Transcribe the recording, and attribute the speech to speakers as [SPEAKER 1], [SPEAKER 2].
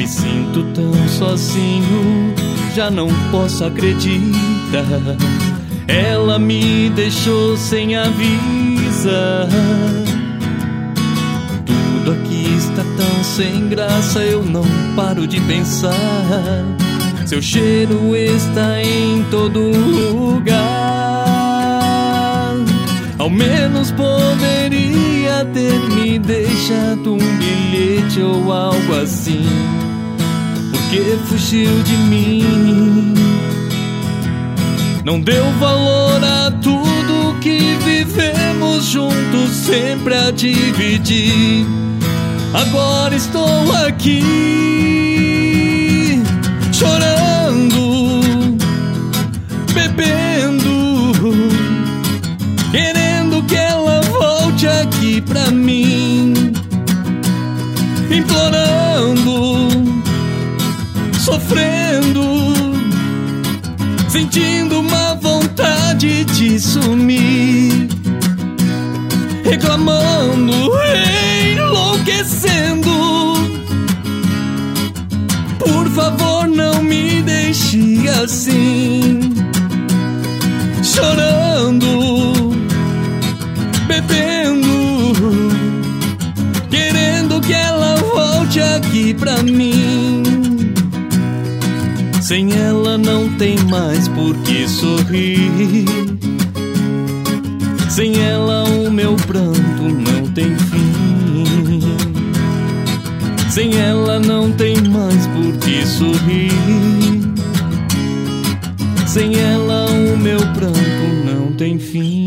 [SPEAKER 1] sinto tão sozinho, já não posso acreditar. Ela me deixou sem avisar. Tudo aqui está tão sem graça, eu não paro de pensar. Seu cheiro está em todo lugar. Ao menos poderia ter me deixado um bilhete ou algo assim. Porque fugiu de mim. Não deu valor a tudo que vivemos juntos, sempre a dividir. Agora estou aqui, chorando, bebendo, querendo que ela volte aqui pra mim, implorando, sofrendo, sentindo uma vontade de sumir, reclamando, enlouquecendo. Por favor, não me deixe assim, chorando, bebendo, querendo que ela volte aqui pra mim. Sem ela não tem mais por que sorrir. Sem ela o meu pranto não tem fim. Sem ela não tem mais por que sorrir. Sem ela o meu pranto não tem fim.